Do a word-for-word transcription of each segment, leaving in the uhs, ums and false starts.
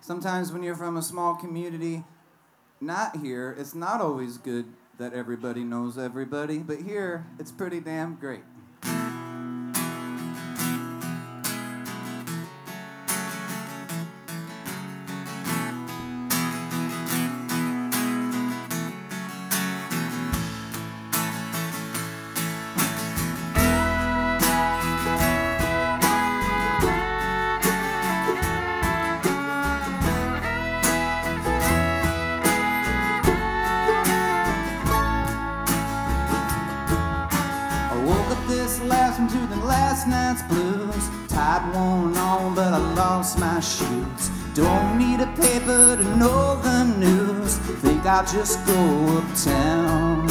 Sometimes when you're from a small community, not here, it's not always good that everybody knows everybody, but here, it's pretty damn great. Last to the last night's blues. Tide won't on, but I lost my shoes. Don't need a paper to know the news. Think I'll just go uptown.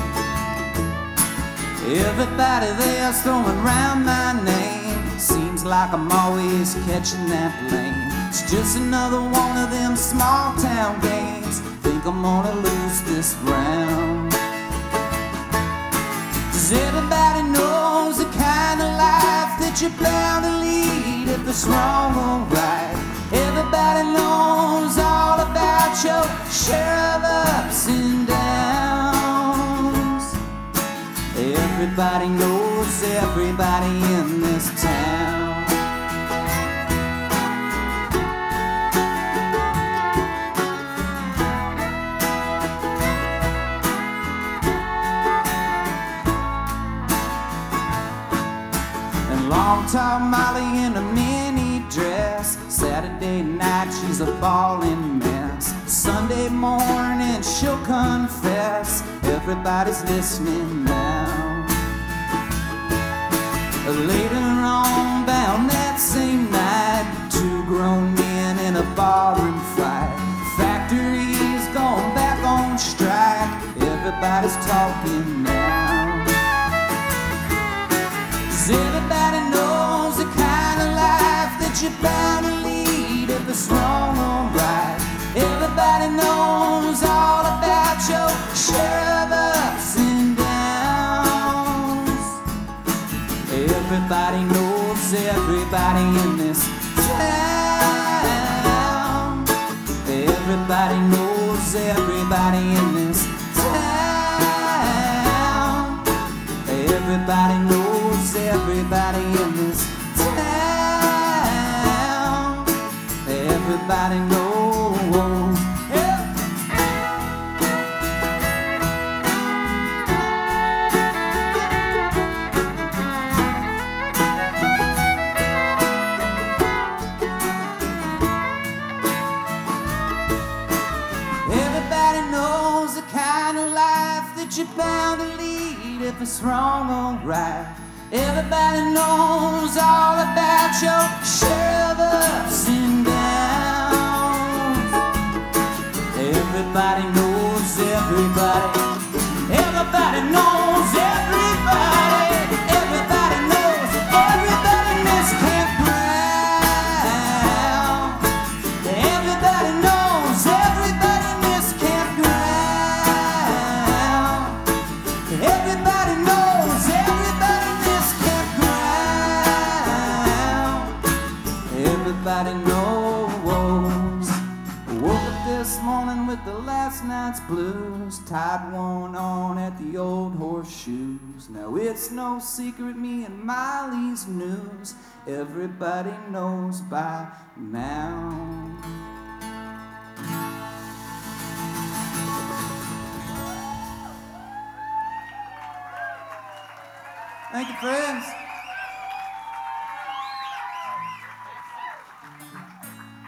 Everybody there's throwing around my name. Seems like I'm always catching that lane. It's just another one of them small town games. Think I'm gonna lose this round. 'Cause everybody knows the kind of life that you're bound to lead if it's wrong or right. Everybody knows all about your share of ups and downs. Everybody knows everybody in this town. Long tall Molly in a mini dress. Saturday night she's a ballin' mess. Sunday morning she'll confess. Everybody's listening now. Later on down that same night, two grown men in a barroom fight. Factory's gone back on strike. Everybody's talking now. Everybody knows the kind of life that you're bound to lead if it's wrong or right. Everybody knows all about your share of ups and downs. Everybody knows everybody in this town. Everybody knows everybody in this town. Everybody knows everybody in this town. Everybody knows. Yeah. Everybody knows the kind of life that you're bound to lead if it's wrong or right. Everybody knows all about your share of ups and downs. Everybody knows everybody. Everybody knows everybody. Everybody knows everybody in this campground. Everybody knows everybody in this campground. Everybody knows everybody. Everybody knows. Woke up this morning with the last night's blues. Tide won't on at the old horseshoes. Now it's no secret, me and Miley's news. Everybody knows by now. Thank you, friends.